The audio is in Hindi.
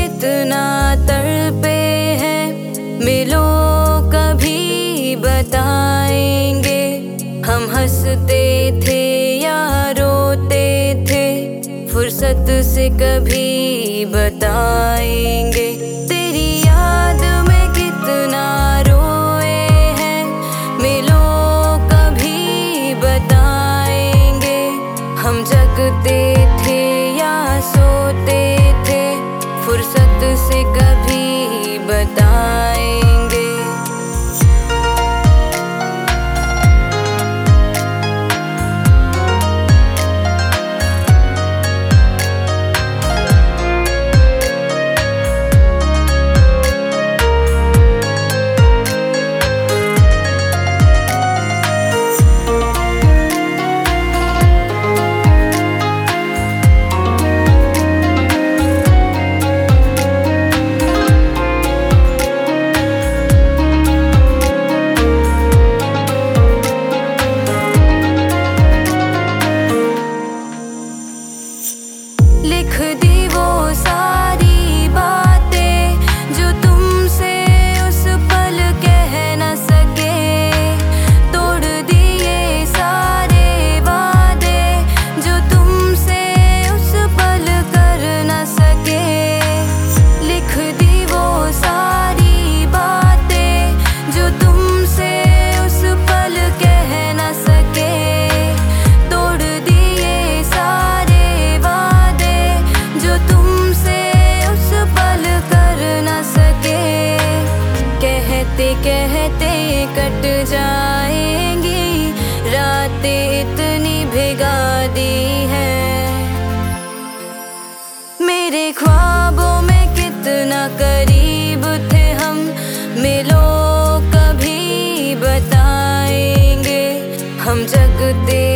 कितना तड़पे हैं, मिलो कभी बताएंगे। हम हंसते थे या रोते थे, फुर्सत से कभी बताएंगे। तेरी याद में कितना रोए हैं, मिलो कभी बताएंगे। हम जगते थे या सोते थे, फुर्सत से कभी बताएंगे। लिख दी वो सारी बातें जो तुमसे उस पल कह न सके, तोड़ दिए सारे वादे जो तुमसे उस पल कर न सके। लिख दी वो सारी बातें जो तुमसे उस पल कह न सके, तोड़ दिए सारे जो तुमसे उस पल कर न सके। कहते कहते कट जाएंगी रातें, इतनी भिगा दी है। मेरे ख्वाबों में कितना करीब थे हम, मिलो कभी बताएंगे। हम जगते